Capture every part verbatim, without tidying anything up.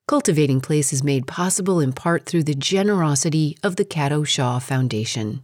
Cultivating Place is made possible in part through the generosity of the Cato Shaw Foundation.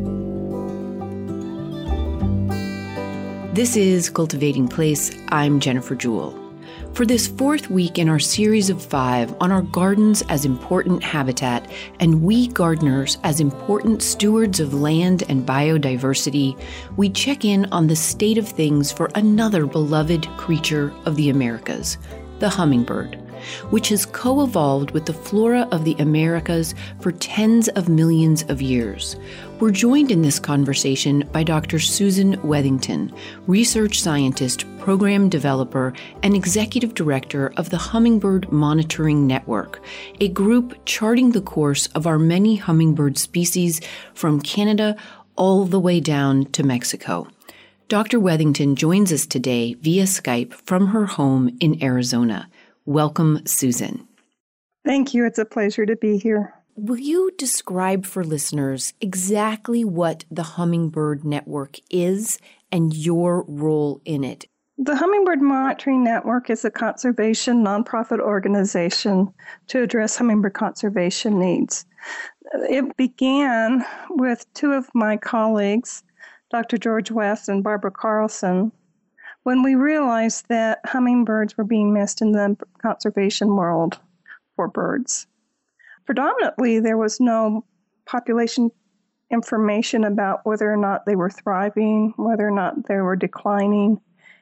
This is Cultivating Place. I'm Jennifer Jewell. For this fourth week in our series of five on our gardens as important habitat and we gardeners as important stewards of land and biodiversity, we check in on the state of things for another beloved creature of the Americas, the hummingbird, which has co-evolved with the flora of the Americas for tens of millions of years. We're joined in this conversation by Doctor Susan Wethington, research scientist, program developer, and executive director of the Hummingbird Monitoring Network, a group charting the course of our many hummingbird species from Canada all the way down to Mexico. Doctor Wethington joins us today via Skype from her home in Arizona. Welcome, Susan. Thank you. It's a pleasure to be here. Will you describe for listeners exactly what the Hummingbird Network is and your role in it? The Hummingbird Monitoring Network is a conservation nonprofit organization to address hummingbird conservation needs. It began with two of my colleagues, Doctor George West and Barbara Carlson, when we realized that hummingbirds were being missed in the conservation world for birds. Predominantly, there was no population information about whether or not they were thriving, whether or not they were declining.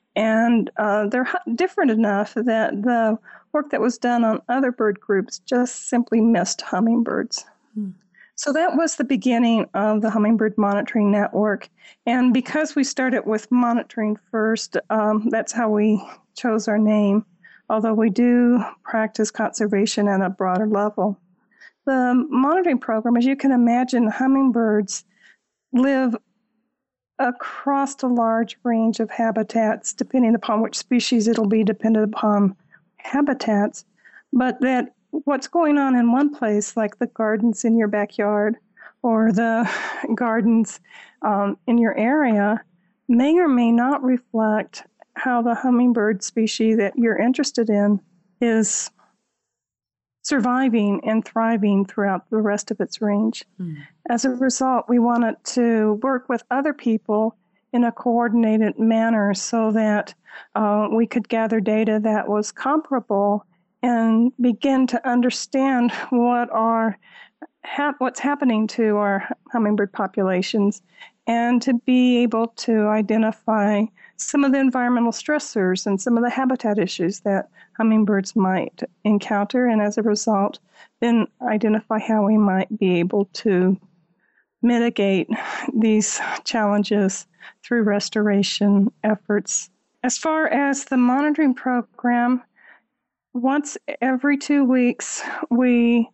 And uh, they're different enough that the work that was done on other bird groups just simply missed hummingbirds. Hmm. So that was the beginning of the Hummingbird Monitoring Network. And because we started with monitoring first, um, that's how we chose our name, although we do practice conservation at a broader level. The monitoring program, as you can imagine, hummingbirds live across a large range of habitats, depending upon which species it'll be dependent upon habitats, but that what's going on in one place, like the gardens in your backyard or the gardens um, in your area, may or may not reflect how the hummingbird species that you're interested in is surviving and thriving throughout the rest of its range. Mm. As a result, we wanted to work with other people in a coordinated manner so that uh, we could gather data that was comparable and begin to understand what are ha- what's happening to our hummingbird populations, and to be able to identify some of the environmental stressors and some of the habitat issues that hummingbirds might encounter, and as a result, then identify how we might be able to mitigate these challenges through restoration efforts. As far as the monitoring program, once every two weeks, we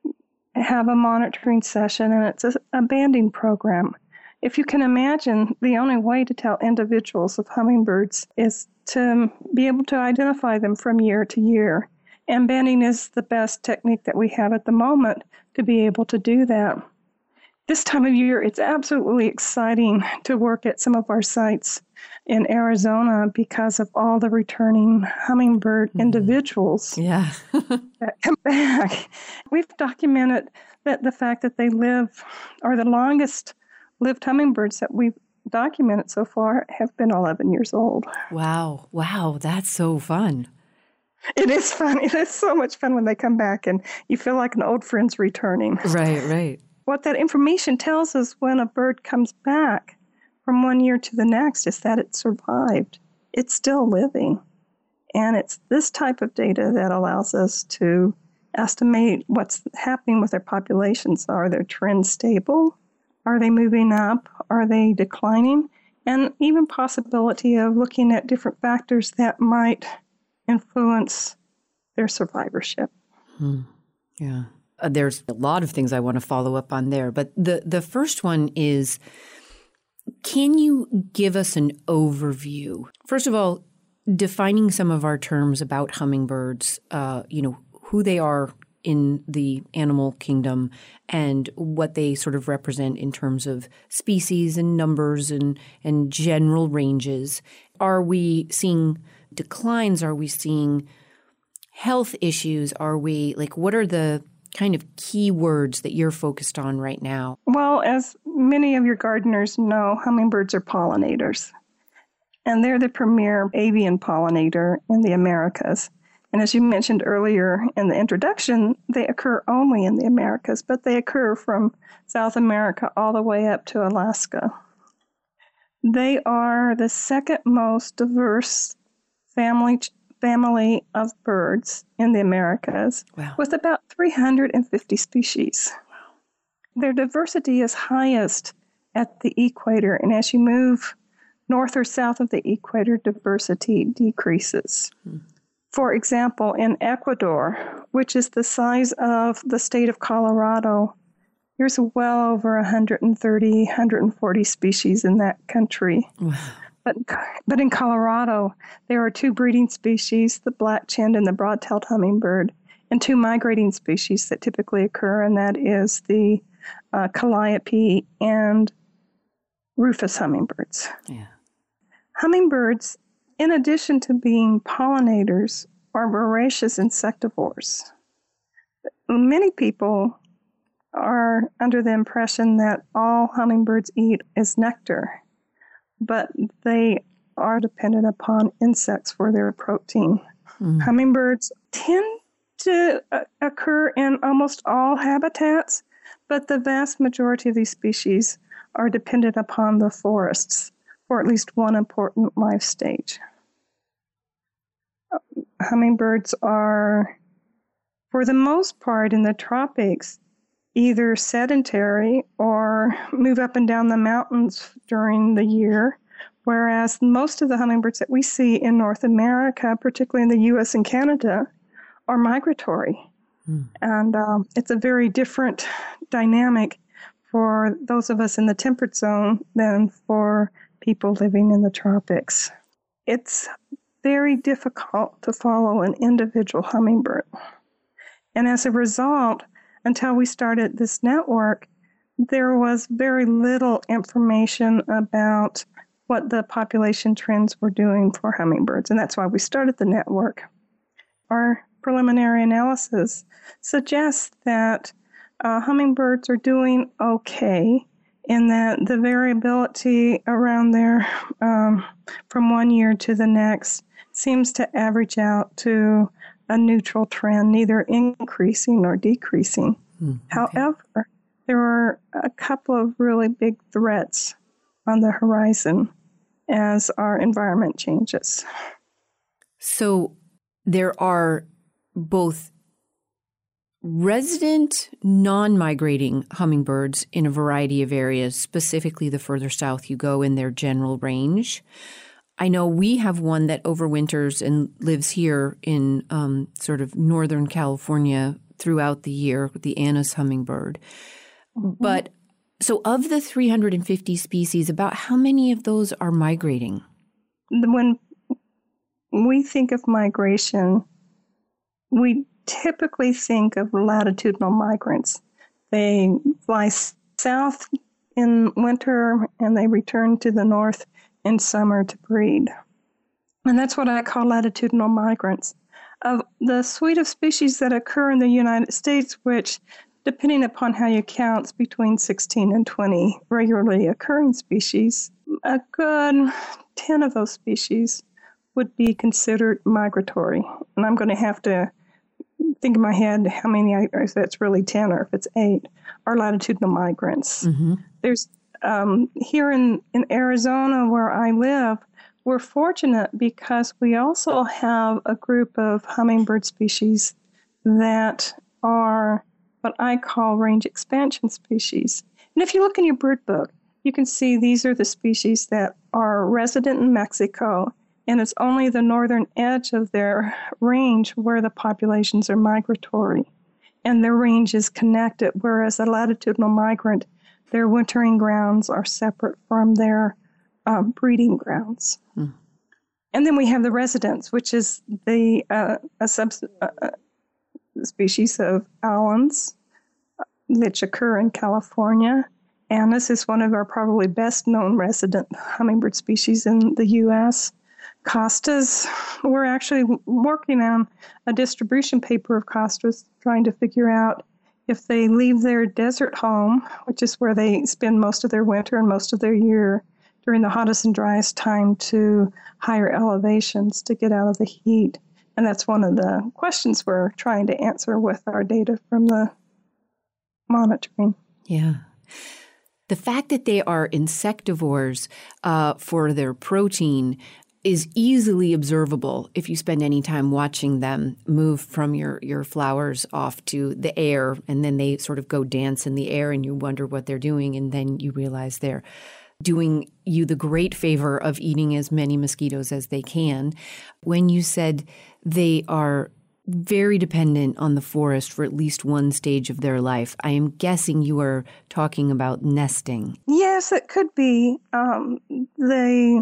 have a monitoring session, and it's a, a banding program. If you can imagine, the only way to tell individuals of hummingbirds is to be able to identify them from year to year. And banding is the best technique that we have at the moment to be able to do that. This time of year, it's absolutely exciting to work at some of our sites in Arizona because of all the returning hummingbird mm. individuals yeah. that come back. We've documented that the fact that they live, or the longest lived hummingbirds that we've documented so far have been eleven years old. Wow. Wow. That's so fun. It is fun. It is so much fun when they come back and you feel like an old friend's returning. Right, right. What that information tells us when a bird comes back from one year to the next is that it survived. It's still living. And it's this type of data that allows us to estimate what's happening with their populations. Are their trends stable? Are they moving up? Are they declining? And even possibility of looking at different factors that might influence their survivorship. Hmm. Yeah. Uh, there's a lot of things I want to follow up on there. But the, the first one is, can you give us an overview? First of all, defining some of our terms about hummingbirds, uh, you know, who they are in the animal kingdom and what they sort of represent in terms of species and numbers and, and general ranges. Are we seeing declines? Are we seeing health issues are we, like, what are the kind of key words that you're focused on right now? Well, as many of your gardeners know, hummingbirds are pollinators, and they're the premier avian pollinator in the Americas. And as you mentioned earlier in the introduction, they occur only in the Americas, but they occur from South America all the way up to Alaska. They are the second most diverse family family of birds in the Americas, wow. with about three hundred fifty species. Wow. Their diversity is highest at the equator, and as you move north or south of the equator, diversity decreases. Hmm. For example, in Ecuador, which is the size of the state of Colorado, there's well over one hundred thirty, one hundred forty species in that country. Wow. But, but in Colorado, there are two breeding species, the black-chinned and the broad-tailed hummingbird, and two migrating species that typically occur, and that is the uh, calliope and rufous hummingbirds. Yeah. Hummingbirds, in addition to being pollinators, are voracious insectivores. Many people are under the impression that all hummingbirds eat is nectar, but they are dependent upon insects for their protein. Mm. Hummingbirds tend to uh, occur in almost all habitats, but the vast majority of these species are dependent upon the forests for at least one important life stage. Hummingbirds are, for the most part in the tropics, either sedentary or move up and down the mountains during the year, whereas most of the hummingbirds that we see in North America, particularly in the U S and Canada, are migratory. Mm. And um, it's a very different dynamic for those of us in the temperate zone than for people living in the tropics. It's very difficult to follow an individual hummingbird. And as a result, until we started this network, there was very little information about what the population trends were doing for hummingbirds, and that's why we started the network. Our preliminary analysis suggests that uh, hummingbirds are doing okay, in that the variability around there um, from one year to the next seems to average out to a neutral trend, neither increasing nor decreasing. Mm, okay. However, there are a couple of really big threats on the horizon as our environment changes. So there are both resident non-migrating hummingbirds in a variety of areas, specifically the further south you go in their general range. I know we have one that overwinters and lives here in um, sort of Northern California throughout the year, the Anna's hummingbird. Mm-hmm. But so of the three hundred fifty species, about how many of those are migrating? When we think of migration, we typically think of latitudinal migrants. They fly south in winter and they return to the north in summer to breed. And that's what I call latitudinal migrants. Of the suite of species that occur in the United States, which, depending upon how you count, is between sixteen and twenty regularly occurring species, a good ten of those species would be considered migratory. And I'm going to have to think in my head how many, if that's really ten or if it's eight, are latitudinal migrants. Mm-hmm. There's um, here in, in Arizona where I live, we're fortunate because we also have a group of hummingbird species that are what I call range expansion species. And if you look in your bird book, you can see these are the species that are resident in Mexico, and it's only the northern edge of their range where the populations are migratory. And their range is connected, whereas a latitudinal migrant, their wintering grounds are separate from their um, breeding grounds. Hmm. And then we have the residents, which is the uh, a sub uh, species of Allens, which occur in California. Anna's is one of our probably best-known resident hummingbird species in the U S Costas, we're actually working on a distribution paper of Costas, trying to figure out if they leave their desert home, which is where they spend most of their winter and most of their year during the hottest and driest time, to higher elevations to get out of the heat. And that's one of the questions we're trying to answer with our data from the monitoring. Yeah. The fact that they are insectivores uh, for their protein is easily observable if you spend any time watching them move from your, your flowers off to the air, and then they sort of go dance in the air and you wonder what they're doing, and then you realize they're doing you the great favor of eating as many mosquitoes as they can. When you said they are very dependent on the forest for at least one stage of their life, I am guessing you are talking about nesting. Yes, it could be. Um, they...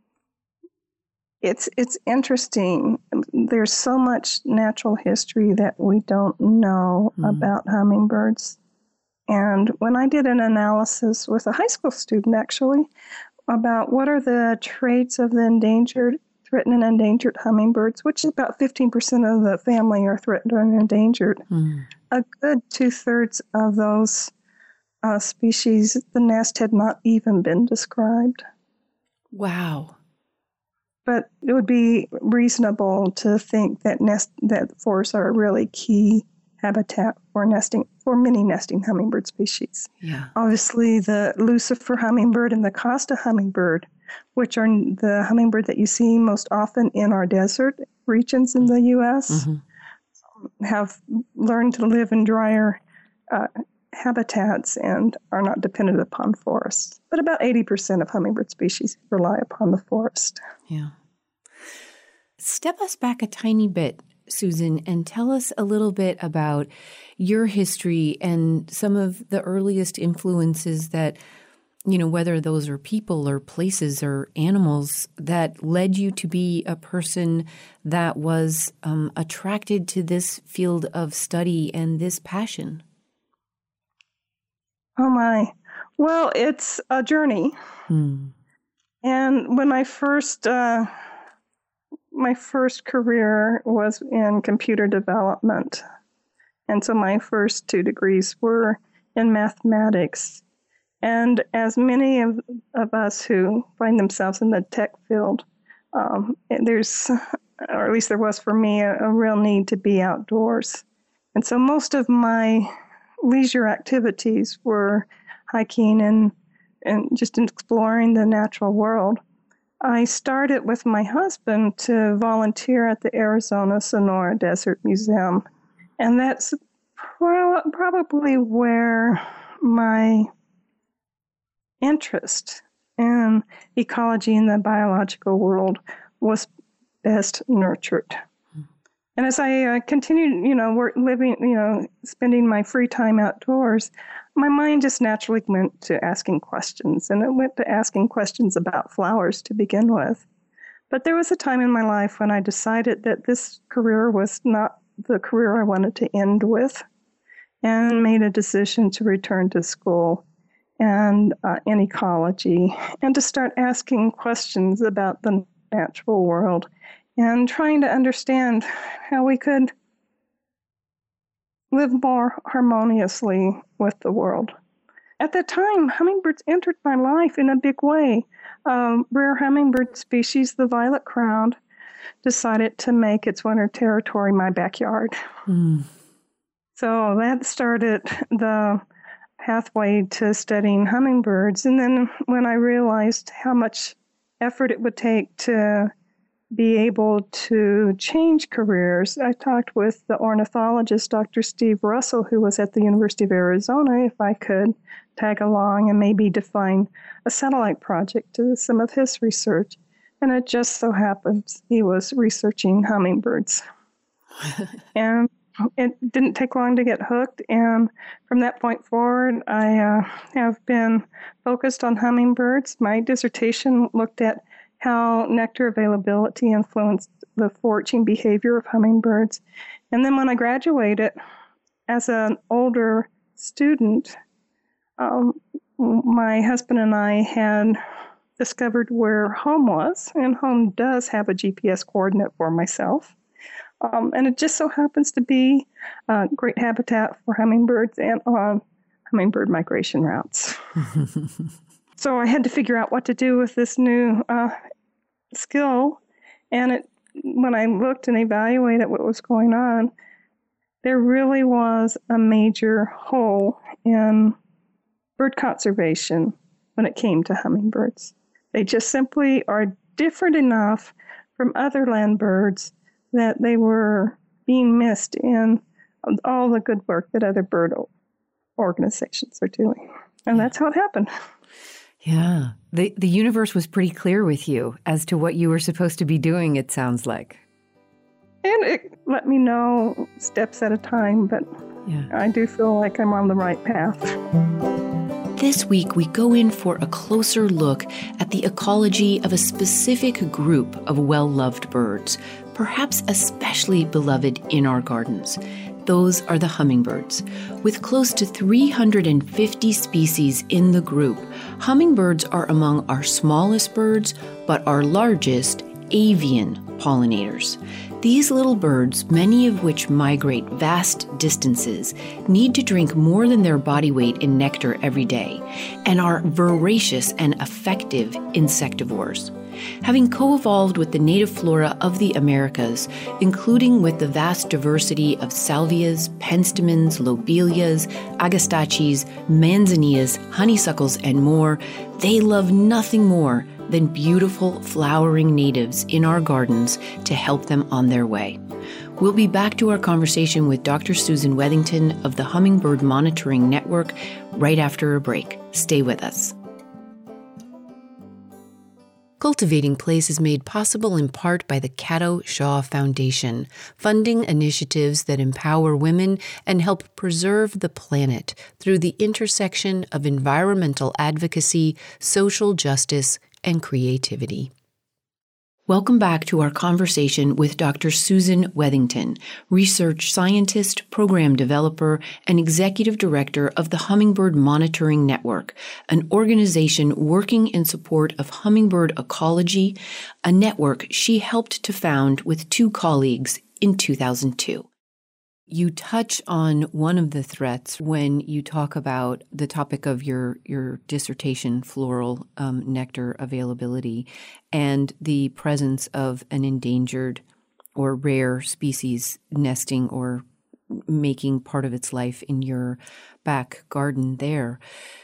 It's it's interesting. There's so much natural history that we don't know mm. about hummingbirds. And when I did an analysis with a high school student, actually, about what are the traits of the endangered, threatened and endangered hummingbirds, which is about fifteen percent of the family are threatened and endangered, mm. a good two-thirds of those uh, species, the nest had not even been described. Wow. But it would be reasonable to think that nest that forests are a really key habitat for nesting for many nesting hummingbird species. Yeah. Obviously, the Lucifer hummingbird and the Costa hummingbird, which are the hummingbird that you see most often in our desert regions in the U S, mm-hmm. have learned to live in drier uh, habitats and are not dependent upon forests. But about eighty percent of hummingbird species rely upon the forest. Yeah. Step us back a tiny bit, Susan, and tell us a little bit about your history and some of the earliest influences that, you know, whether those are people or places or animals, that led you to be a person that was um, attracted to this field of study and this passion. Oh, my. Well, it's a journey. Hmm. And when I first, uh, my first career was in computer development. And so my first two degrees were in mathematics. And as many of, of us who find themselves in the tech field, um, there's, or at least there was for me, a, a real need to be outdoors. And so most of my leisure activities were hiking and, and just exploring the natural world. I started with my husband to volunteer at the Arizona Sonora Desert Museum. And that's pro- probably where my interest in ecology and the biological world was best nurtured. And as I uh, continued, you know, work, living, you know, spending my free time outdoors, my mind just naturally went to asking questions, and it went to asking questions about flowers to begin with. But there was a time in my life when I decided that this career was not the career I wanted to end with, and made a decision to return to school and uh, in ecology, and to start asking questions about the natural world and trying to understand how we could live more harmoniously with the world. At that time, hummingbirds entered my life in a big way. Um, rare hummingbird species, the violet-crowned, decided to make its winter territory my backyard. Mm. So that started the pathway to studying hummingbirds. And then when I realized how much effort it would take to be able to change careers, I talked with the ornithologist, Doctor Steve Russell, who was at the University of Arizona, if I could tag along and maybe define a satellite project to some of his research. And it just so happens he was researching hummingbirds. And it didn't take long to get hooked. And from that point forward, I uh, have been focused on hummingbirds. My dissertation looked at how nectar availability influenced the foraging behavior of hummingbirds. And then when I graduated as an older student, um, my husband and I had discovered where home was, and home does have a G P S coordinate for myself. Um, and it just so happens to be uh, great habitat for hummingbirds and on hummingbird migration routes. So I had to figure out what to do with this new uh, skill. And it, when I looked and evaluated what was going on, there really was a major hole in bird conservation when it came to hummingbirds. They just simply are different enough from other land birds that they were being missed in all the good work that other bird organizations are doing. And that's how it happened. Yeah. The the universe was pretty clear with you as to what you were supposed to be doing, it sounds like. And it let me know steps at a time, but yeah. I do feel like I'm on the right path. This week, we go in for a closer look at the ecology of a specific group of well-loved birds, perhaps especially beloved in our gardens. Those are the hummingbirds. With close to three hundred fifty species in the group, hummingbirds are among our smallest birds, but our largest avian pollinators. These little birds, many of which migrate vast distances, need to drink more than their body weight in nectar every day, and are voracious and effective insectivores. Having co-evolved with the native flora of the Americas, including with the vast diversity of salvias, penstemons, lobelias, agastaches, manzanias, honeysuckles, and more, they love nothing more than beautiful flowering natives in our gardens to help them on their way. We'll be back to our conversation with Doctor Susan Wethington of the Hummingbird Monitoring Network right after a break. Stay with us. Cultivating Place is made possible in part by the Caddo Shaw Foundation, funding initiatives that empower women and help preserve the planet through the intersection of environmental advocacy, social justice, and creativity. Welcome back to our conversation with Doctor Susan Wethington, research scientist, program developer, and executive director of the Hummingbird Monitoring Network, an organization working in support of hummingbird ecology, a network she helped to found with two colleagues in two thousand two. You touch on one of the threats when you talk about the topic of your, your dissertation, floral um, nectar availability, and the presence of an endangered or rare species nesting or making part of its life in your back garden there.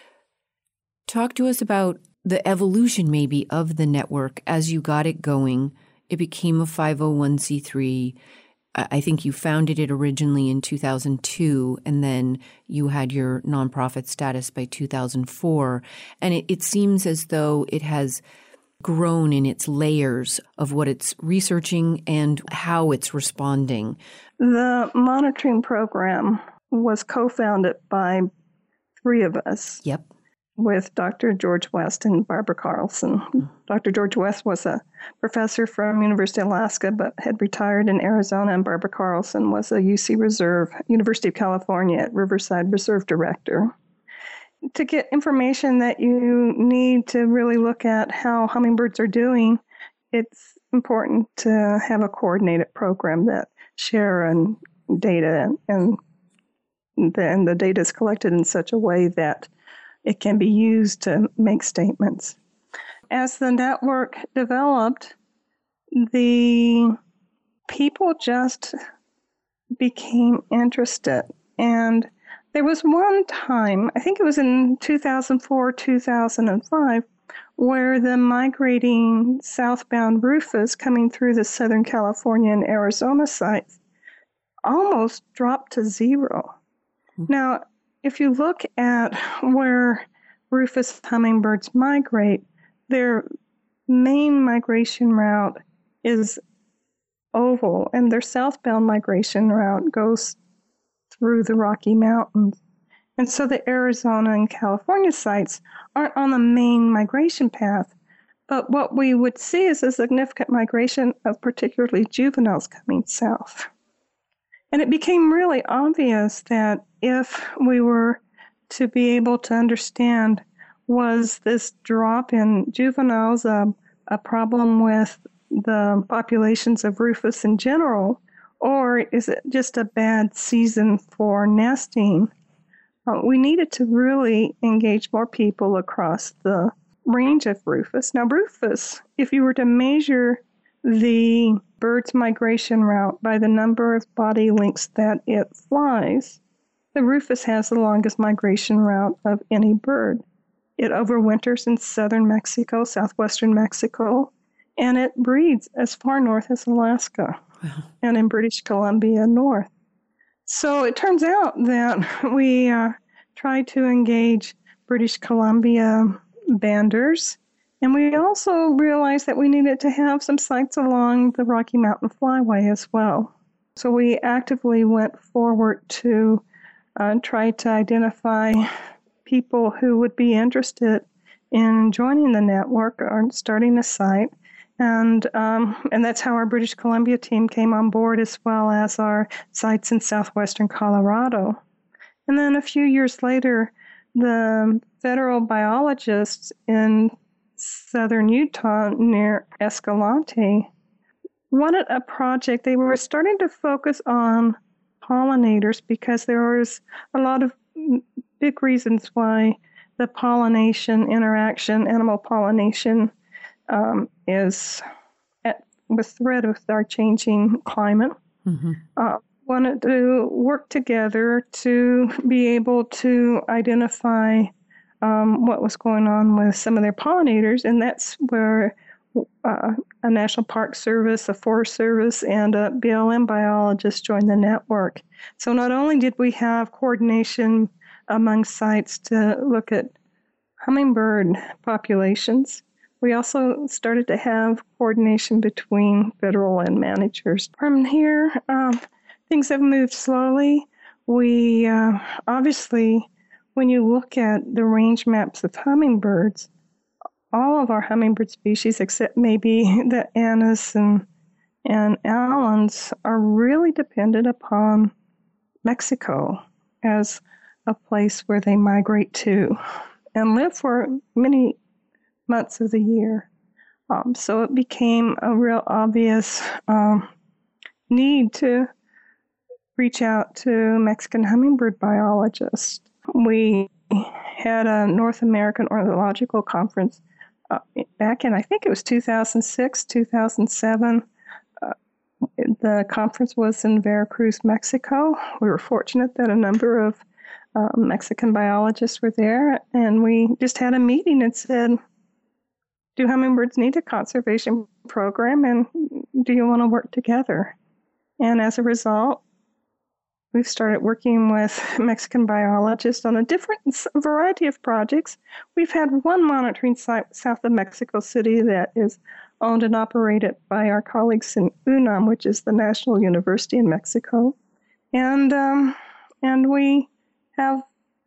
Talk to us about the evolution maybe of the network as you got it going. It became a five oh one c three. I think you founded it originally in two thousand two, and then you had your nonprofit status by two thousand four. And it, it seems as though it has grown in its layers of what it's researching and how it's responding. The monitoring program was co-founded by three of us. Yep. With Doctor George West and Barbara Carlson. Mm. Doctor George West was a professor from University of Alaska, but had retired in Arizona, and Barbara Carlson was a U C Reserve, University of California at Riverside Reserve Director. To get information that you need to really look at how hummingbirds are doing, it's important to have a coordinated program that share and data, and then the data is collected in such a way that it can be used to make statements. As the network developed, the people just became interested. And there was one time, I think it was in two thousand four, two thousand five, where the migrating southbound rufous coming through the Southern California and Arizona sites almost dropped to zero. Mm-hmm. Now, if you look at where rufous hummingbirds migrate, their main migration route is oval, and their southbound migration route goes through the Rocky Mountains. And so the Arizona and California sites aren't on the main migration path, but what we would see is a significant migration of particularly juveniles coming south. And it became really obvious that if we were to be able to understand was this drop in juveniles a, a problem with the populations of rufous in general, or is it just a bad season for nesting? Uh, we needed to really engage more people across the range of rufous. Now, rufous, if you were to measure the bird's migration route by the number of body lengths that it flies, the rufous has the longest migration route of any bird. It overwinters in southern Mexico, southwestern Mexico, and it breeds as far north as Alaska. Wow. And in British Columbia north. So it turns out that we uh, tried to engage British Columbia banders, and we also realized that we needed to have some sites along the Rocky Mountain Flyway as well. So we actively went forward to uh, try to identify people who would be interested in joining the network or starting a site. And um, and that's how our British Columbia team came on board, as well as our sites in southwestern Colorado. And then a few years later, the federal biologists in southern Utah near Escalante wanted a project. They were starting to focus on pollinators because there was a lot of big reasons why the pollination interaction, animal pollination, Um, is at with threat with our changing climate. Mm-hmm. Uh, wanted to work together to be able to identify um, what was going on with some of their pollinators, and that's where uh, a National Park Service, a Forest Service, and a B L M biologist joined the network. So not only did we have coordination among sites to look at hummingbird populations, we also started to have coordination between federal land managers. From here, um, things have moved slowly. We uh, obviously, when you look at the range maps of hummingbirds, all of our hummingbird species, except maybe the Annas and, and Allens, are really dependent upon Mexico as a place where they migrate to and live for many months of the year. Um, so it became a real obvious um, need to reach out to Mexican hummingbird biologists. We had a North American Ornithological Conference uh, back in, I think it was two thousand six, two thousand seven. Uh, the conference was in Veracruz, Mexico. We were fortunate that a number of uh, Mexican biologists were there, and we just had a meeting and said, do hummingbirds need a conservation program, and do you want to work together? And as a result, we've started working with Mexican biologists on a different variety of projects. We've had one monitoring site south of Mexico City that is owned and operated by our colleagues in UNAM, which is the National University in Mexico. And, um, and we have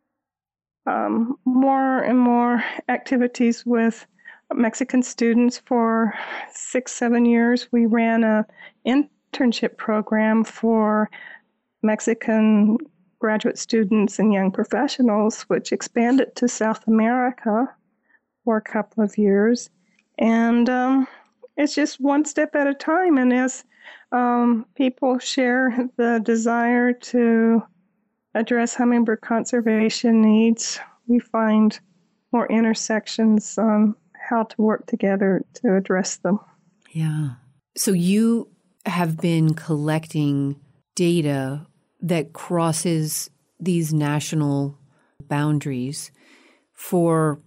um, more and more activities with Mexican students. For six, seven years, we ran an internship program for Mexican graduate students and young professionals, which expanded to South America for a couple of years. And um, it's just one step at a time. And as um, people share the desire to address hummingbird conservation needs, we find more intersections on how to work together to address them. Yeah. So you have been collecting data that crosses these national boundaries for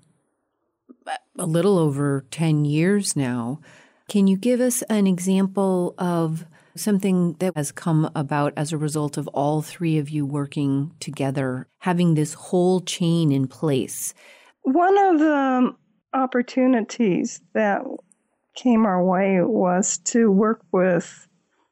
a little over ten years now. Can you give us an example of something that has come about as a result of all three of you working together, having this whole chain in place? One of the opportunities that came our way was to work with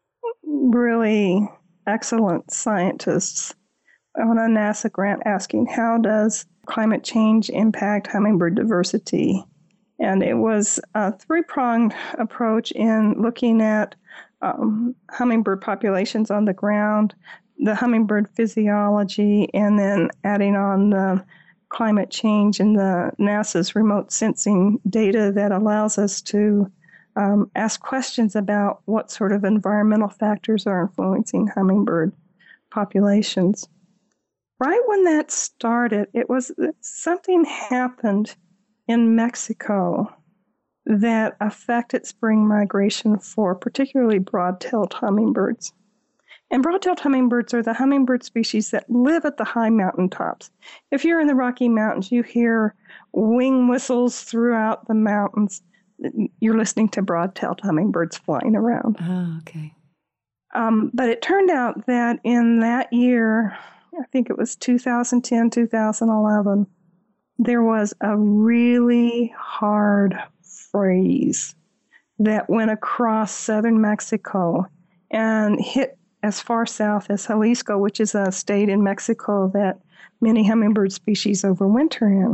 really excellent scientists on a NASA grant asking, how does climate change impact hummingbird diversity? And it was a three-pronged approach in looking at um, hummingbird populations on the ground, the hummingbird physiology, and then adding on the climate change and the NASA's remote sensing data that allows us to um, ask questions about what sort of environmental factors are influencing hummingbird populations. Right when that started, it was something happened in Mexico that affected spring migration for particularly broad-tailed hummingbirds. And broad-tailed hummingbirds are the hummingbird species that live at the high mountaintops. If you're in the Rocky Mountains, you hear wing whistles throughout the mountains. You're listening to broad-tailed hummingbirds flying around. Oh, okay. Um, but it turned out that in that year, I think it was two thousand ten, two thousand eleven, there was a really hard freeze that went across southern Mexico and hit as far south as Jalisco, which is a state in Mexico that many hummingbird species overwinter in.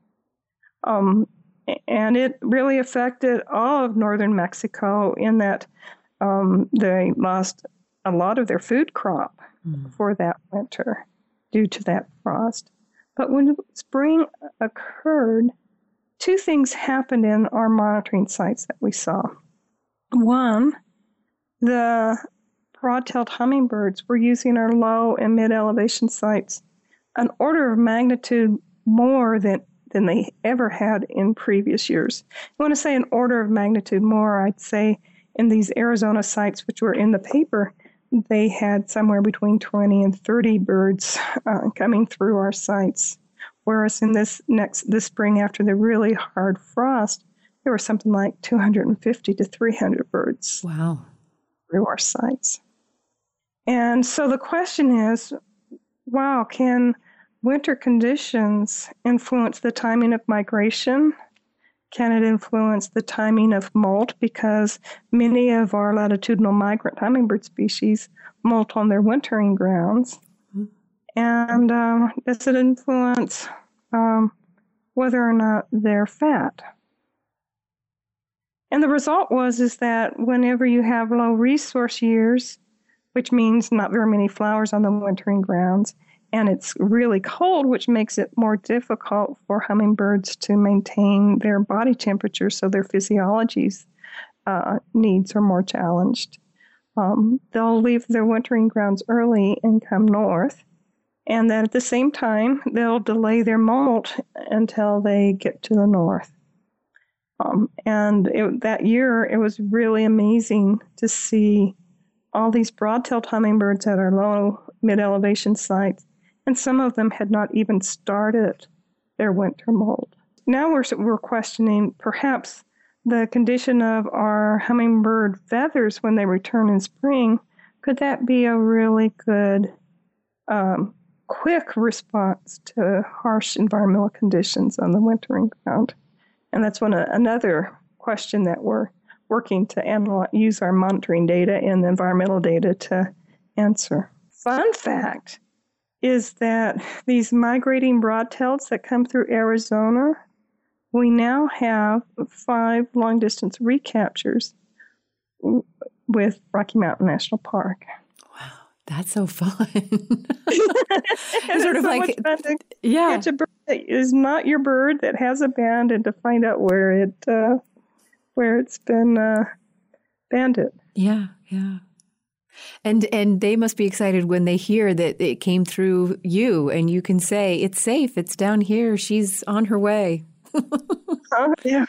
Um, and it really affected all of northern Mexico in that um, they lost a lot of their food crop mm. for that winter due to that frost. But when spring occurred, two things happened in our monitoring sites that we saw. One, the broad-tailed hummingbirds were using our low and mid-elevation sites an order of magnitude more than, than they ever had in previous years. I want to say an order of magnitude more. I'd say in these Arizona sites, which were in the paper, they had somewhere between twenty and thirty birds uh, coming through our sites. Whereas in this next this spring, after the really hard frost, there were something like two hundred fifty to three hundred birds. Wow. Through our sites. And so the question is, wow, can winter conditions influence the timing of migration? Can it influence the timing of molt? Because many of our latitudinal migrant hummingbird species molt on their wintering grounds. Mm-hmm. And um, does it influence um, whether or not they're fat? And the result was is that whenever you have low resource years, which means not very many flowers on the wintering grounds, and it's really cold, which makes it more difficult for hummingbirds to maintain their body temperature, so their physiology's uh, needs are more challenged. Um, they'll leave their wintering grounds early and come north, and then at the same time, they'll delay their molt until they get to the north. Um, and it, that year, it was really amazing to see all these broad-tailed hummingbirds at our low, mid-elevation sites, and some of them had not even started their winter molt. Now we're, we're questioning perhaps the condition of our hummingbird feathers when they return in spring. Could that be a really good, um, quick response to harsh environmental conditions on the wintering ground? And that's one uh, another question that we're working to analyze, use our monitoring data and the environmental data to answer. Fun fact is that these migrating broadtails that come through Arizona, we now have five long-distance recaptures with Rocky Mountain National Park. Wow, that's so fun. It's sort of so like, yeah, catch a bird that is not your bird that has a band, and to find out where it uh, where it's been uh, banded. Yeah, yeah. And and they must be excited when they hear that it came through you, and you can say, it's safe, it's down here, she's on her way. Oh, yeah.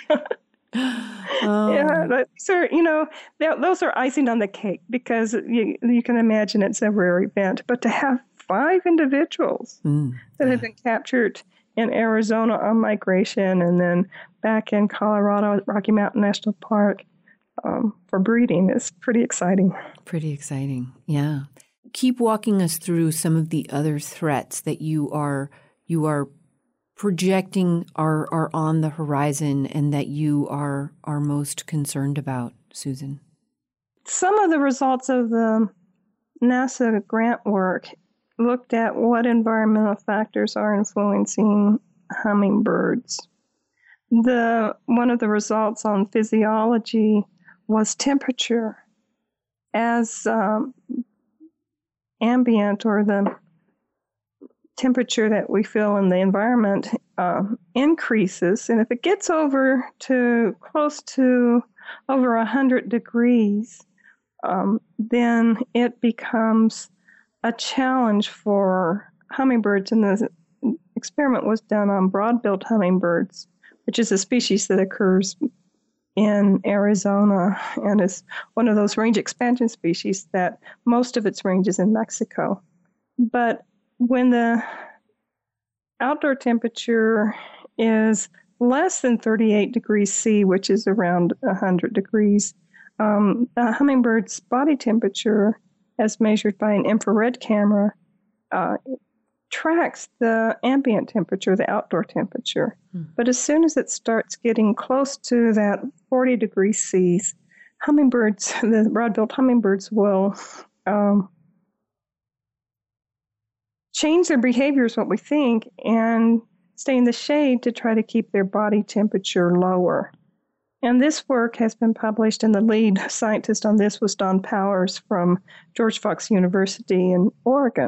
Oh. Yeah, so, you know, those are icing on the cake, because you, you can imagine it's a rare event. But to have five individuals mm, that yeah. have been captured in Arizona on migration, and then back in Colorado at Rocky Mountain National Park um, for breeding is pretty exciting. Pretty exciting, yeah. Keep walking us through some of the other threats that you are you are projecting are are on the horizon and that you are are most concerned about, Susan. Some of the results of the NASA grant work looked at what environmental factors are influencing hummingbirds. The one of the results on physiology was temperature. As um, ambient or the temperature that we feel in the environment uh, increases, and if it gets over to close to over one hundred degrees, um, then it becomes a challenge for hummingbirds. And the experiment was done on broad-billed hummingbirds, which is a species that occurs in Arizona and is one of those range expansion species that most of its range is in Mexico. But when the outdoor temperature is less than thirty-eight degrees C, which is around one hundred degrees, um, the hummingbird's body temperature, as measured by an infrared camera, uh, tracks the ambient temperature, the outdoor temperature. Hmm. But as soon as it starts getting close to that forty degrees C, hummingbirds, the broad-billed hummingbirds will um, change their behavior, is what we think, and stay in the shade to try to keep their body temperature lower. And this work has been published, and the lead scientist on this was Don Powers from George Fox University in Oregon.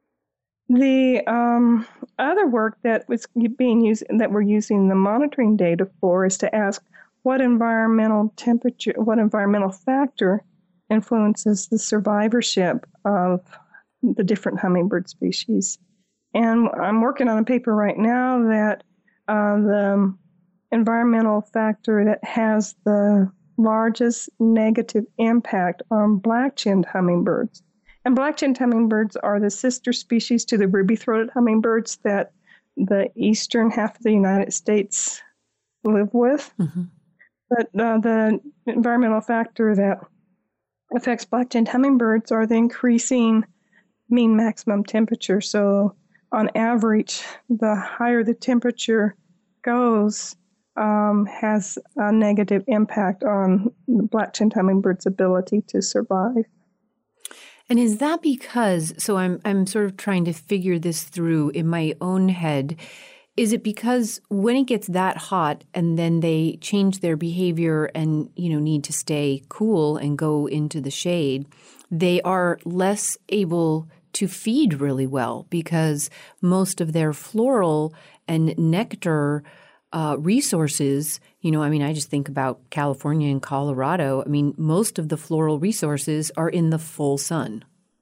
The um, other work that was being used, that we're using the monitoring data for, is to ask what environmental temperature, what environmental factor influences the survivorship of the different hummingbird species. And I'm working on a paper right now that uh, the environmental factor that has the largest negative impact on black-chinned hummingbirds. And black-chinned hummingbirds are the sister species to the ruby-throated hummingbirds that the eastern half of the United States live with. Mm-hmm. But uh, the environmental factor that affects black-chinned hummingbirds are the increasing mean maximum temperature. So on average, the higher the temperature goes, um, has a negative impact on the black-chinned hummingbird's ability to survive. And is that because, so I'm I'm sort of trying to figure this through in my own head, is it because when it gets that hot and then they change their behavior and, you know, need to stay cool and go into the shade, they are less able to feed really well because most of their floral and nectar uh, resources, you know, I mean, I just think about California and Colorado. I mean, most of the floral resources are in the full sun.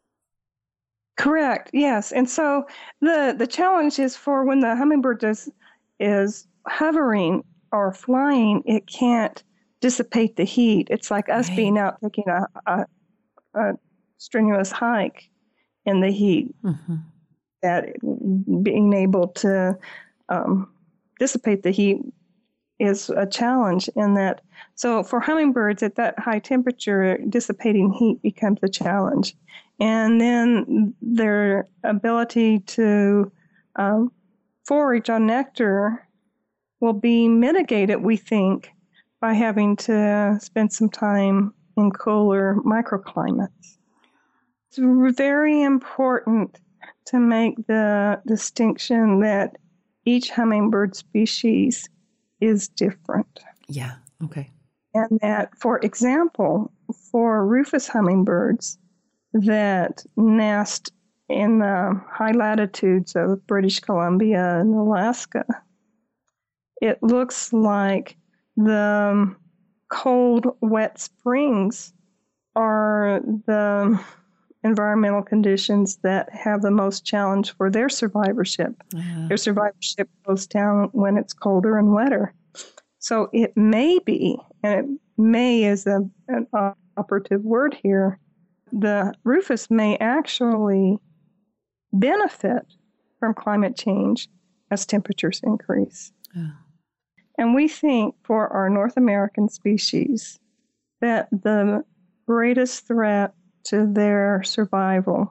Correct. Yes. And so the, the challenge is for when the hummingbird is, is hovering or flying, it can't dissipate the heat. It's like us right. being out taking a, a, a strenuous hike in the heat, mm-hmm. that being able to um, dissipate the heat is a challenge in that. So for hummingbirds at that high temperature, dissipating heat becomes a challenge. And then their ability to um, forage on nectar will be mitigated, we think, by having to spend some time in cooler microclimates. It's very important to make the distinction that each hummingbird species is different. Yeah, okay. And that, for example, for rufous hummingbirds that nest in the high latitudes of British Columbia and Alaska, it looks like the cold, wet springs are the environmental conditions that have the most challenge for their survivorship. Uh-huh. Their survivorship goes down when it's colder and wetter. So it may be, and it may is a, an operative word here, the rufous may actually benefit from climate change as temperatures increase. Oh. And we think for our North American species that the greatest threat to their survival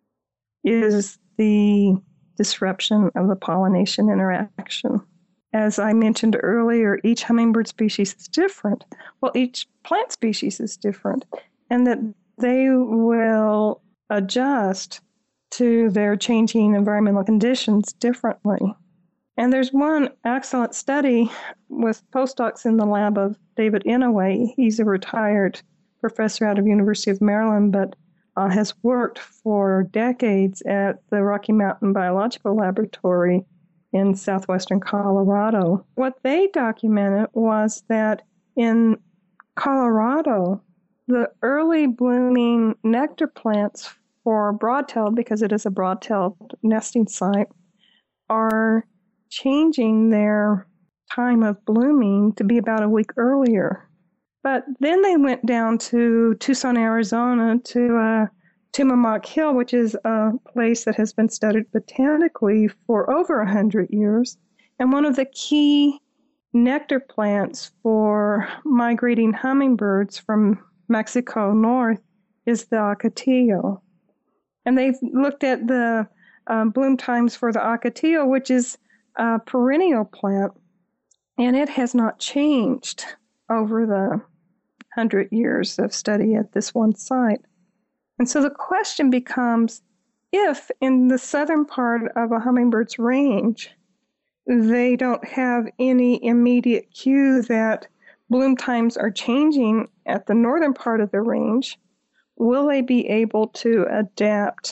is the disruption of the pollination interaction. As I mentioned earlier, each hummingbird species is different. Well, each plant species is different, and that they will adjust to their changing environmental conditions differently. And there's one excellent study with postdocs in the lab of David Inouye. He's a retired professor out of University of Maryland, but uh, has worked for decades at the Rocky Mountain Biological Laboratory in southwestern Colorado. What they documented was that in Colorado, the early blooming nectar plants for broad-tailed, because it is a broad-tailed nesting site, are changing their time of blooming to be about a week earlier. But then they went down to Tucson, Arizona, to uh, Tumamoc Hill, which is a place that has been studied botanically for over one hundred years. And one of the key nectar plants for migrating hummingbirds from Mexico north is the ocotillo. And they've looked at the uh, bloom times for the ocotillo, which is a perennial plant, and it has not changed over the one hundred years of study at this one site. And so the question becomes, if in the southern part of a hummingbird's range, they don't have any immediate cue that bloom times are changing at the northern part of the range, will they be able to adapt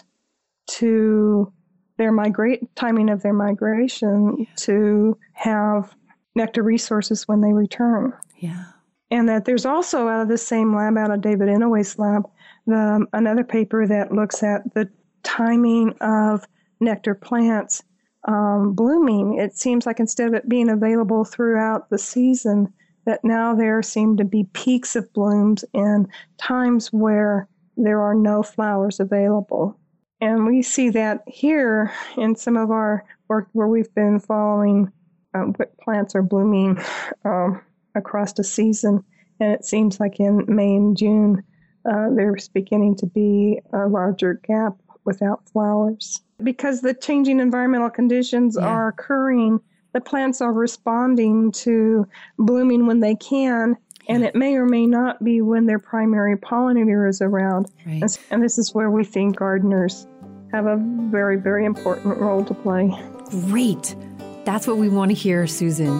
to their migrate timing of their migration yeah. to have nectar resources when they return? Yeah. And that there's also out of the same lab, out of David Inouye's lab, the, another paper that looks at the timing of nectar plants um, blooming. It seems like instead of it being available throughout the season, that now there seem to be peaks of blooms and times where there are no flowers available. And we see that here in some of our work where we've been following um, what plants are blooming um, across the season. And it seems like in May and June, uh, there's beginning to be a larger gap without flowers. Because the changing environmental conditions yeah. are occurring, the plants are responding to blooming when they can, and it may or may not be when their primary pollinator is around. Right. And, and this is where we think gardeners have a very, very important role to play. Great. That's what we want to hear, Susan.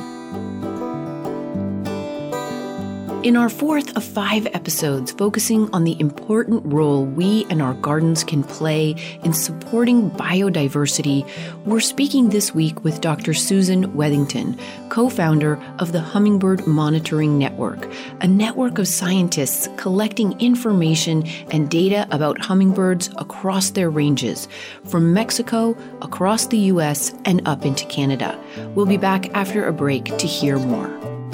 In our fourth of five episodes focusing on the important role we and our gardens can play in supporting biodiversity, we're speaking this week with Doctor Susan Wethington, co-founder of the Hummingbird Monitoring Network, a network of scientists collecting information and data about hummingbirds across their ranges, from Mexico, across the U S, and up into Canada. We'll be back after a break to hear more.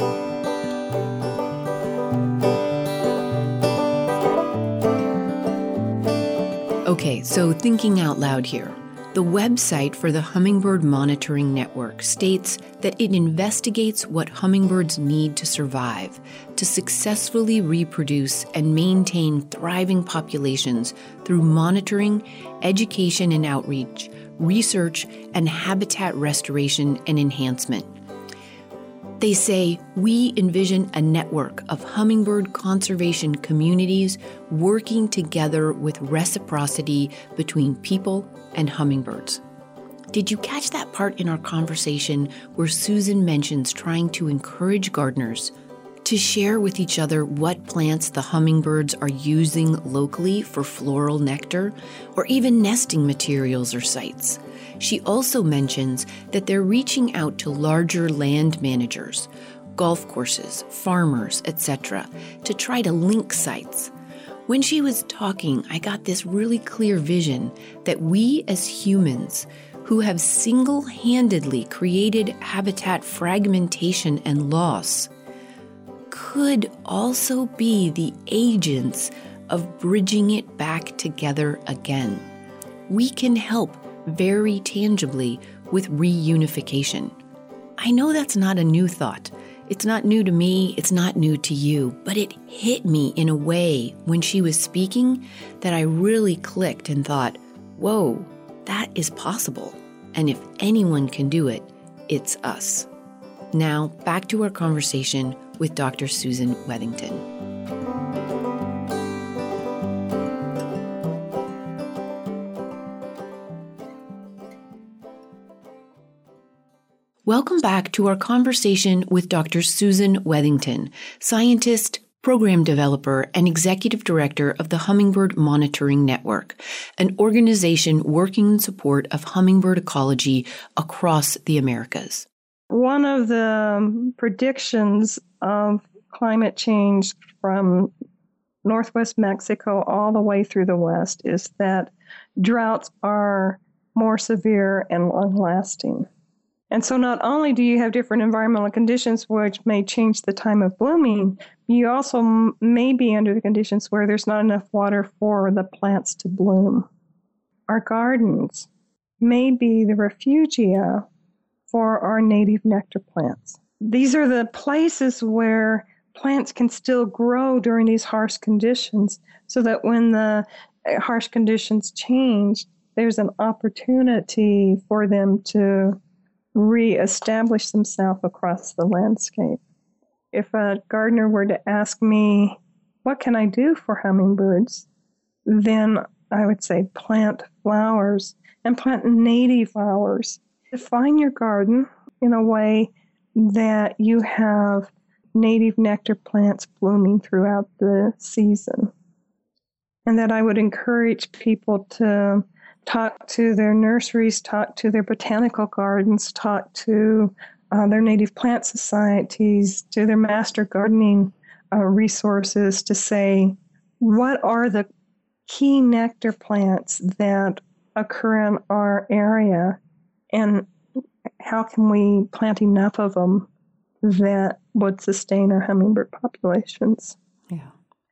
Okay, so thinking out loud here. The website for the Hummingbird Monitoring Network states that it investigates what hummingbirds need to survive, to successfully reproduce and maintain thriving populations through monitoring, education and outreach, research, and habitat restoration and enhancement. They say, we envision a network of hummingbird conservation communities working together with reciprocity between people and hummingbirds. Did you catch that part in our conversation where Susan mentions trying to encourage gardeners to share with each other what plants the hummingbirds are using locally for floral nectar, or even nesting materials or sites? She also mentions that they're reaching out to larger land managers, golf courses, farmers, et cetera, to try to link sites. When she was talking, I got this really clear vision that we as humans, who have single-handedly created habitat fragmentation and loss, could also be the agents of bridging it back together again. We can help very tangibly with reunification. I know that's not a new thought. It's not new to me, it's not new to you, but it hit me in a way when she was speaking that I really clicked and thought, whoa, that is possible. And if anyone can do it, it's us. Now, back to our conversation with Doctor Susan Wethington. Welcome back to our conversation with Doctor Susan Wethington, scientist, program developer and executive director of the Hummingbird Monitoring Network, an organization working in support of hummingbird ecology across the Americas. One of the predictions of climate change from Northwest Mexico all the way through the West is that droughts are more severe and long-lasting. And so not only do you have different environmental conditions which may change the time of blooming, you also m- may be under the conditions where there's not enough water for the plants to bloom. Our gardens may be the refugia for our native nectar plants. These are the places where plants can still grow during these harsh conditions, so that when the harsh conditions change, there's an opportunity for them to reestablish themselves across the landscape. If a gardener were to ask me, what can I do for hummingbirds? Then I would say plant flowers and plant native flowers. Define your garden in a way that you have native nectar plants blooming throughout the season. And that I would encourage people to talk to their nurseries, talk to their botanical gardens, talk to uh, their native plant societies, to their master gardening uh, resources to say, what are the key nectar plants that occur in our area, and how can we plant enough of them that would sustain our hummingbird populations? Yeah.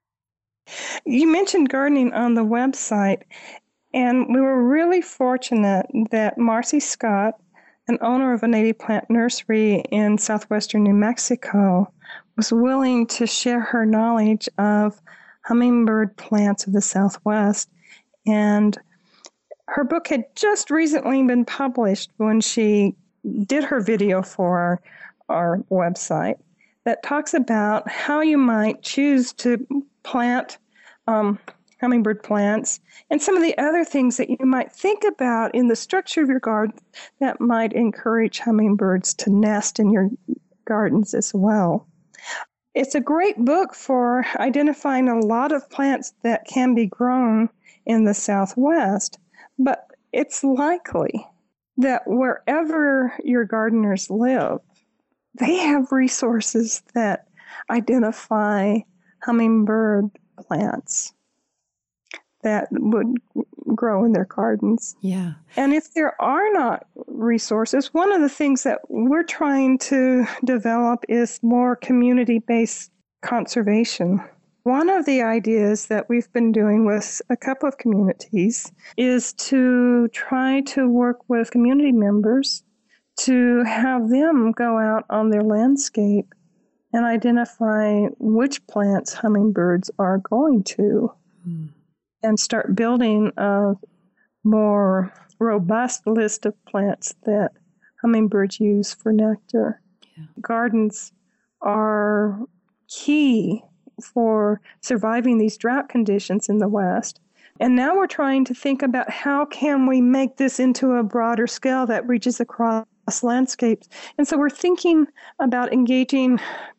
You mentioned gardening on the website, and we were really fortunate that Marcy Scott, an owner of a native plant nursery in southwestern New Mexico, was willing to share her knowledge of hummingbird plants of the Southwest. And her book had just recently been published when she did her video for our, our website that talks about how you might choose to plant um, hummingbird plants, and some of the other things that you might think about in the structure of your garden that might encourage hummingbirds to nest in your gardens as well. It's a great book for identifying a lot of plants that can be grown in the Southwest, but it's likely that wherever your gardeners live, they have resources that identify hummingbird plants that would grow in their gardens. Yeah. And if there are not resources, one of the things that we're trying to develop is more community-based conservation. One of the ideas that we've been doing with a couple of communities is to try to work with community members to have them go out on their landscape and identify which plants hummingbirds are going to. Mm. And start building a more robust list of plants that hummingbirds use for nectar. Yeah. Gardens are key for surviving these drought conditions in the West. And now we're trying to think about how can we make this into a broader scale that reaches across landscapes. And so we're thinking about engaging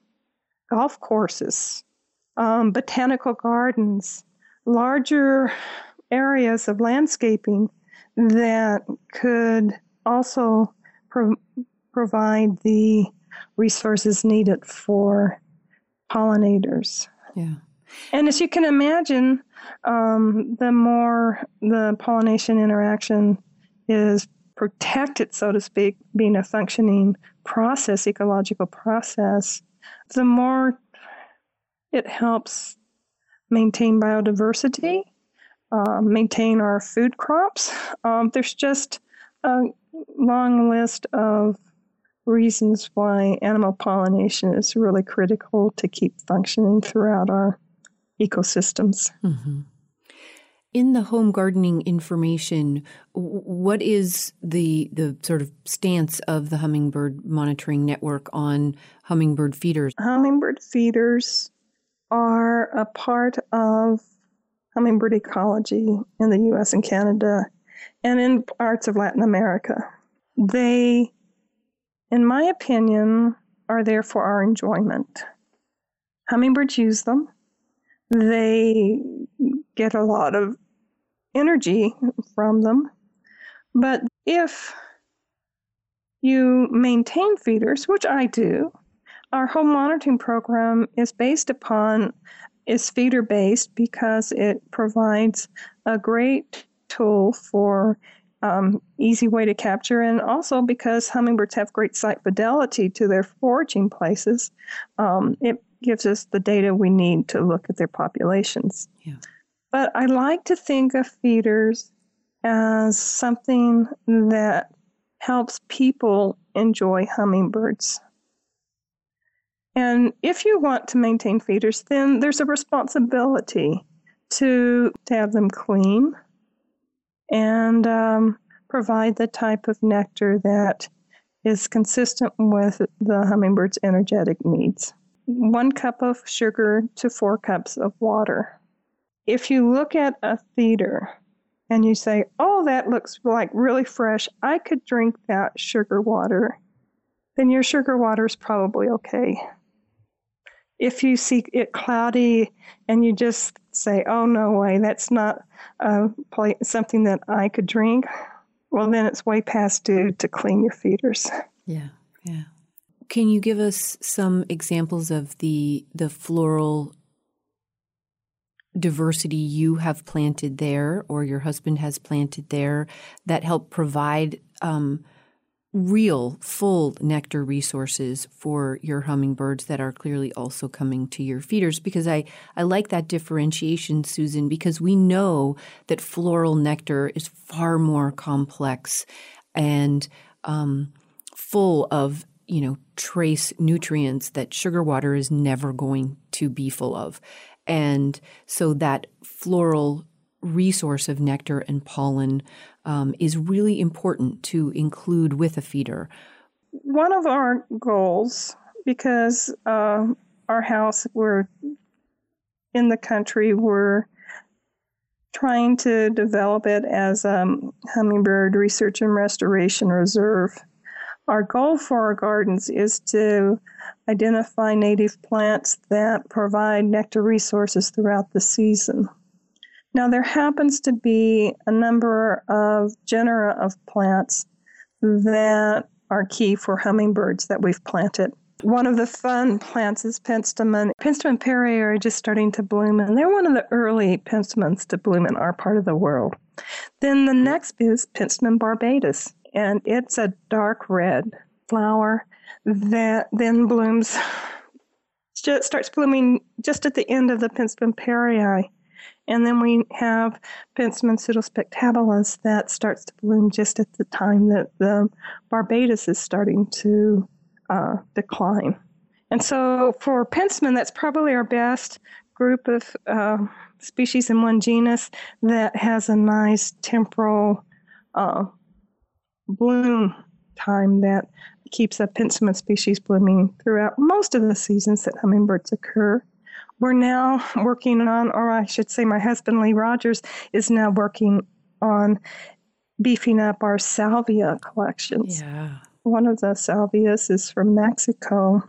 golf courses, um, botanical gardens, larger areas of landscaping that could also pro- provide the resources needed for pollinators. Yeah. And as you can imagine, um, the more the pollination interaction is protected, so to speak, being a functioning process, ecological process, the more it helps maintain biodiversity, uh, maintain our food crops. Um, there's just a long list of reasons why animal pollination is really critical to keep functioning throughout our ecosystems. Mm-hmm. In the home gardening information, what is the the sort of stance of the Hummingbird Monitoring Network on hummingbird feeders? Hummingbird feeders are a part of hummingbird ecology in the U S and Canada and in parts of Latin America. They, in my opinion, are there for our enjoyment. Hummingbirds use them. They get a lot of energy from them. But if you maintain feeders, which I do, our whole monitoring program is based upon, is feeder-based because it provides a great tool for um, easy way to capture, and also because hummingbirds have great site fidelity to their foraging places, um, it gives us the data we need to look at their populations. Yeah. But I like to think of feeders as something that helps people enjoy hummingbirds. And if you want to maintain feeders, then there's a responsibility to, to have them clean and um, provide the type of nectar that is consistent with the hummingbird's energetic needs. One cup of sugar to four cups of water. If you look at a feeder and you say, oh, that looks like really fresh, I could drink that sugar water, then your sugar water is probably okay. If you see it cloudy and you just say, oh, no way, that's not uh, something that I could drink, well, then it's way past due to clean your feeders. Yeah, yeah. Can you give us some examples of the the floral diversity you have planted there or your husband has planted there that help provide um, real, full nectar resources for your hummingbirds that are clearly also coming to your feeders? Because I, I like that differentiation, Susan, because we know that floral nectar is far more complex and um, full of, you know, trace nutrients that sugar water is never going to be full of. And so that floral resource of nectar and pollen um, is really important to include with a feeder. One of our goals, because uh, our house, we're in the country, we're trying to develop it as a hummingbird research and restoration reserve. Our goal for our gardens is to identify native plants that provide nectar resources throughout the season. Now, there happens to be a number of genera of plants that are key for hummingbirds that we've planted. One of the fun plants is penstemon. Penstemon perei are just starting to bloom, and they're one of the early penstemons to bloom in our part of the world. Then the next is Penstemon barbatus, and it's a dark red flower that then blooms, just starts blooming just at the end of the Penstemon perei. And then we have Penstemon pseudospectabilis that starts to bloom just at the time that the barbatus is starting to uh, decline. And so for penstemon, that's probably our best group of uh, species in one genus that has a nice temporal uh, bloom time that keeps a penstemon species blooming throughout most of the seasons that hummingbirds occur. We're now working on, or I should say my husband, Lee Rogers, is now working on beefing up our salvia collections. Yeah. One of the salvias is from Mexico,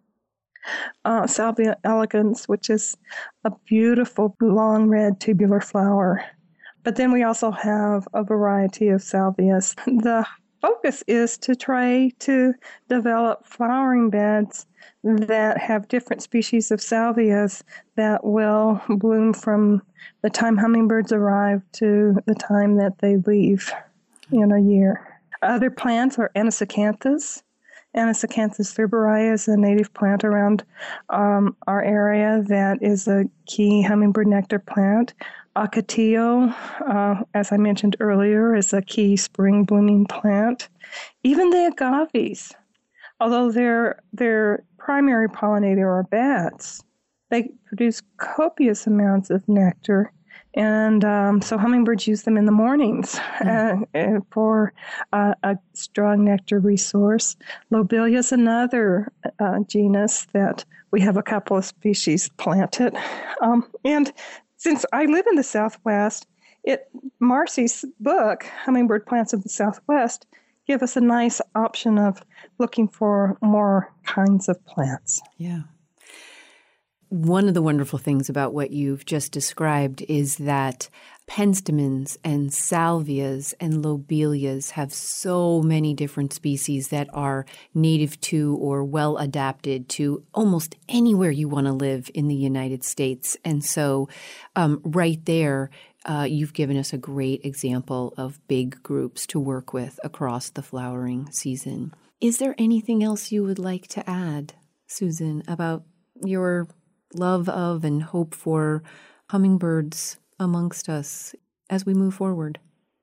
uh, Salvia elegans, which is a beautiful long red tubular flower. But then we also have a variety of salvias. The focus is to try to develop flowering beds that have different species of salvias that will bloom from the time hummingbirds arrive to the time that they leave in a year. Other plants are Anisacanthus. Anisacanthus fiberae is a native plant around um, our area that is a key hummingbird nectar plant. Ocotillo, uh, as I mentioned earlier, is a key spring blooming plant. Even the agaves, although their their primary pollinator are bats, they produce copious amounts of nectar. And um, so hummingbirds use them in the mornings uh, uh, for uh, a strong nectar resource. Lobelia is another uh, genus that we have a couple of species planted. Um, and since I live in the Southwest, it Marcy's book, Hummingbird Plants of the Southwest, give us a nice option of looking for more kinds of plants. Yeah. One of the wonderful things about what you've just described is that penstemons and salvias and lobelias have so many different species that are native to or well adapted to almost anywhere you want to live in the United States. And so um, right there, uh, you've given us a great example of big groups to work with across the flowering season. Is there anything else you would like to add, Susan, about your love of and hope for hummingbirds amongst us as we move forward?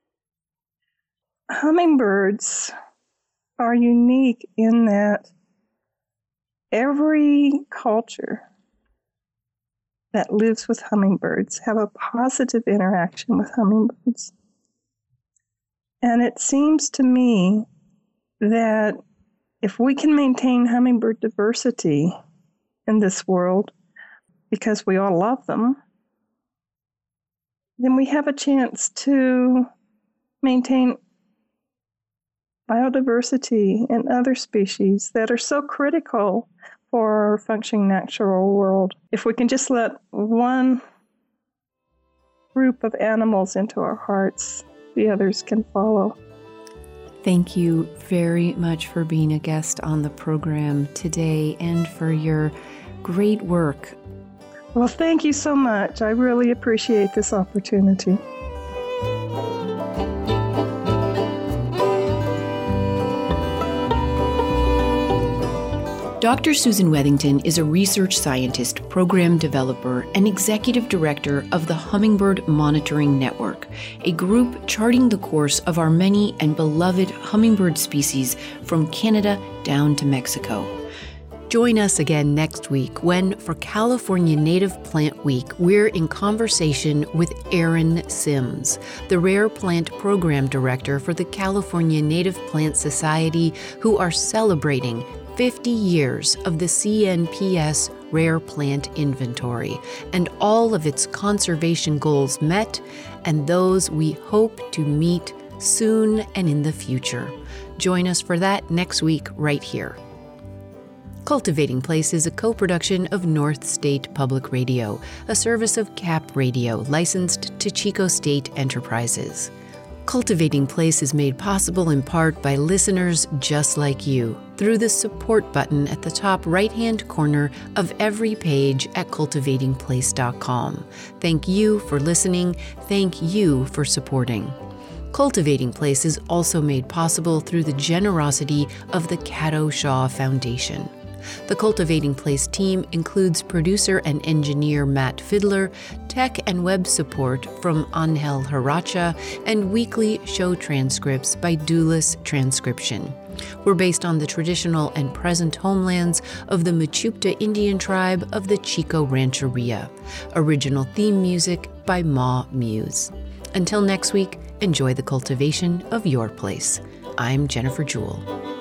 Hummingbirds are unique in that every culture that lives with hummingbirds have a positive interaction with hummingbirds. And it seems to me that if we can maintain hummingbird diversity in this world, because we all love them, then we have a chance to maintain biodiversity in other species that are so critical for our functioning natural world. If we can just let one group of animals into our hearts, the others can follow. Thank you very much for being a guest on the program today and for your great work. Well, thank you so much. I really appreciate this opportunity. Doctor Susan Wethington is a research scientist, program developer, and executive director of the Hummingbird Monitoring Network, a group charting the course of our many and beloved hummingbird species from Canada down to Mexico. Join us again next week when, for California Native Plant Week, we're in conversation with Erin Sims, the Rare Plant Program Director for the California Native Plant Society, who are celebrating fifty years of the C N P S Rare Plant Inventory and all of its conservation goals met and those we hope to meet soon and in the future. Join us for that next week right here. Cultivating Place is a co-production of North State Public Radio, a service of C A P Radio licensed to Chico State Enterprises. Cultivating Place is made possible in part by listeners just like you through the support button at the top right-hand corner of every page at cultivating place dot com. Thank you for listening. Thank you for supporting. Cultivating Place is also made possible through the generosity of the Caddo Shaw Foundation. The Cultivating Place team includes producer and engineer Matt Fiddler, tech and web support from Angel Haracha, and weekly show transcripts by Doulis Transcription. We're based on the traditional and present homelands of the Mechoopda Indian tribe of the Chico Rancheria. Original theme music by Ma Muse. Until next week, enjoy the cultivation of your place. I'm Jennifer Jewell.